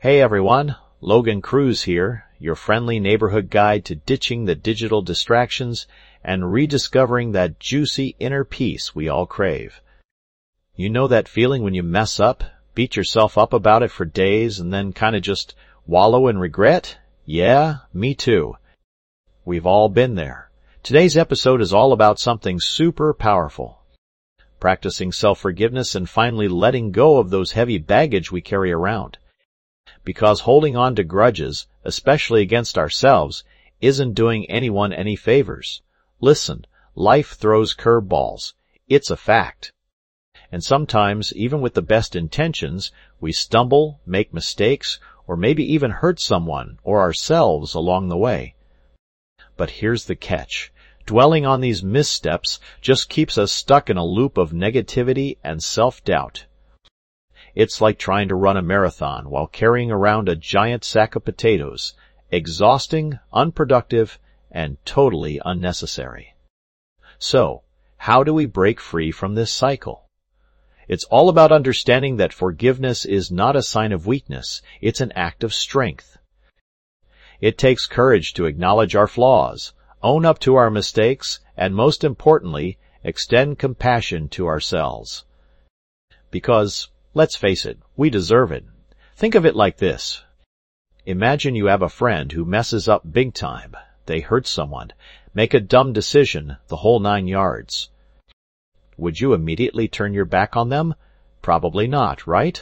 Hey everyone, Logan Cruz here, your friendly neighborhood guide to ditching the digital distractions and rediscovering that juicy inner peace we all crave. You know that feeling when you mess up, beat yourself up about it for days, and then kinda just wallow in regret? Yeah, me too. We've all been there. Today's episode is all about something super powerful. Practicing self-forgiveness and finally letting go of those heavy baggage we carry around. Because holding on to grudges, especially against ourselves, isn't doing anyone any favors. Listen, life throws curveballs. It's a fact. And sometimes, even with the best intentions, we stumble, make mistakes, or maybe even hurt someone or ourselves along the way. But here's the catch. Dwelling on these missteps just keeps us stuck in a loop of negativity and self-doubt. It's like trying to run a marathon while carrying around a giant sack of potatoes, exhausting, unproductive, and totally unnecessary. So, how do we break free from this cycle? It's all about understanding that forgiveness is not a sign of weakness, it's an act of strength. It takes courage to acknowledge our flaws, own up to our mistakes, and most importantly, extend compassion to ourselves. Because, let's face it, we deserve it. Think of it like this. Imagine you have a friend who messes up big time. They hurt someone, make a dumb decision, the whole 9 yards. Would you immediately turn your back on them? Probably not, right?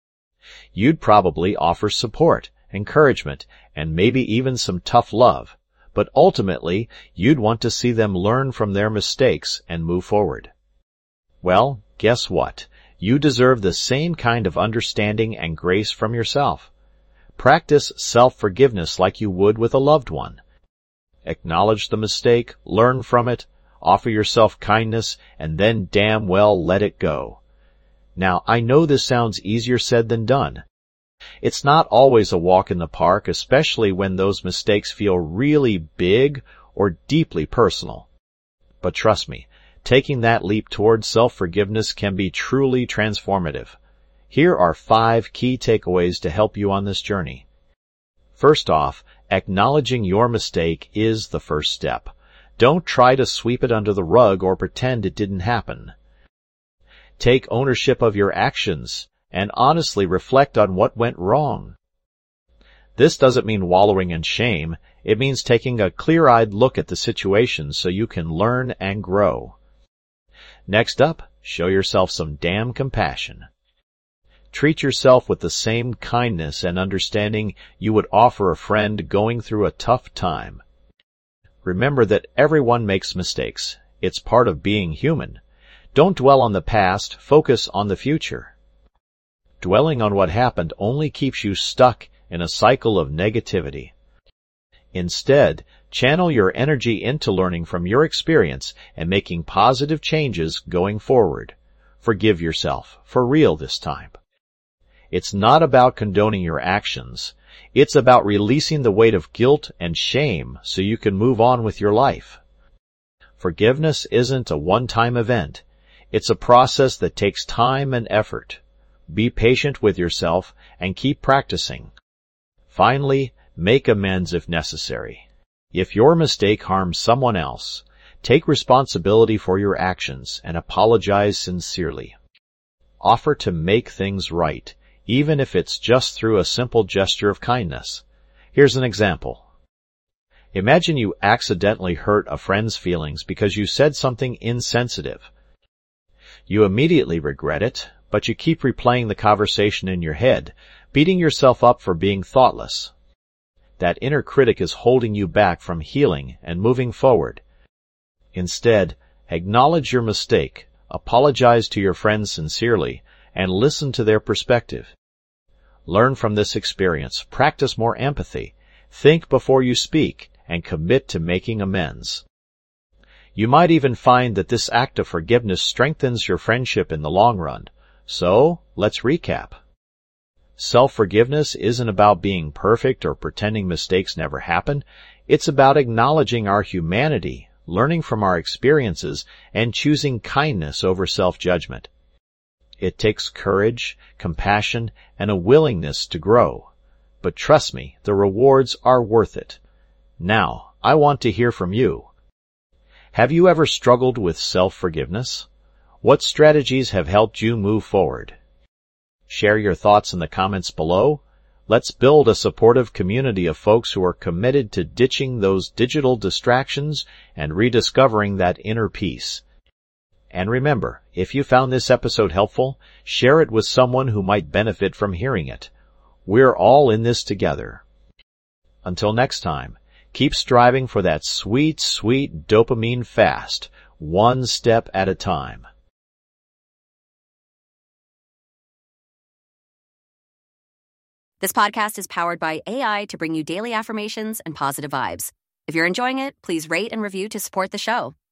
You'd probably offer support, encouragement, and maybe even some tough love. But ultimately, you'd want to see them learn from their mistakes and move forward. Well, guess what? You deserve the same kind of understanding and grace from yourself. Practice self-forgiveness like you would with a loved one. Acknowledge the mistake, learn from it, offer yourself kindness, and then damn well let it go. Now, I know this sounds easier said than done. It's not always a walk in the park, especially when those mistakes feel really big or deeply personal. But trust me, taking that leap towards self-forgiveness can be truly transformative. Here are 5 key takeaways to help you on this journey. First off, acknowledging your mistake is the first step. Don't try to sweep it under the rug or pretend it didn't happen. Take ownership of your actions and honestly reflect on what went wrong. This doesn't mean wallowing in shame. It means taking a clear-eyed look at the situation so you can learn and grow. Next up, show yourself some damn compassion. Treat yourself with the same kindness and understanding you would offer a friend going through a tough time. Remember that everyone makes mistakes. It's part of being human. Don't dwell on the past, focus on the future. Dwelling on what happened only keeps you stuck in a cycle of negativity. Instead, channel your energy into learning from your experience and making positive changes going forward. Forgive yourself, for real this time. It's not about condoning your actions. It's about releasing the weight of guilt and shame so you can move on with your life. Forgiveness isn't a one-time event. It's a process that takes time and effort. Be patient with yourself and keep practicing. Finally, make amends if necessary. If your mistake harms someone else, take responsibility for your actions and apologize sincerely. Offer to make things right, even if it's just through a simple gesture of kindness. Here's an example. Imagine you accidentally hurt a friend's feelings because you said something insensitive. You immediately regret it, but you keep replaying the conversation in your head, beating yourself up for being thoughtless. That inner critic is holding you back from healing and moving forward. Instead, acknowledge your mistake, apologize to your friends sincerely, and listen to their perspective. Learn from this experience, practice more empathy, think before you speak, and commit to making amends. You might even find that this act of forgiveness strengthens your friendship in the long run. So, let's recap. Self-forgiveness isn't about being perfect or pretending mistakes never happen. It's about acknowledging our humanity, learning from our experiences, and choosing kindness over self-judgment. It takes courage, compassion, and a willingness to grow. but trust me, the rewards are worth it. Now, I want to hear from you. Have you ever struggled with self-forgiveness? What strategies have helped you move forward? Share your thoughts in the comments below. Let's build a supportive community of folks who are committed to ditching those digital distractions and rediscovering that inner peace. And remember, if you found this episode helpful, share it with someone who might benefit from hearing it. We're all in this together. Until next time, keep striving for that sweet, sweet dopamine fast, one step at a time. This podcast is powered by AI to bring you daily affirmations and positive vibes. If you're enjoying it, please rate and review to support the show.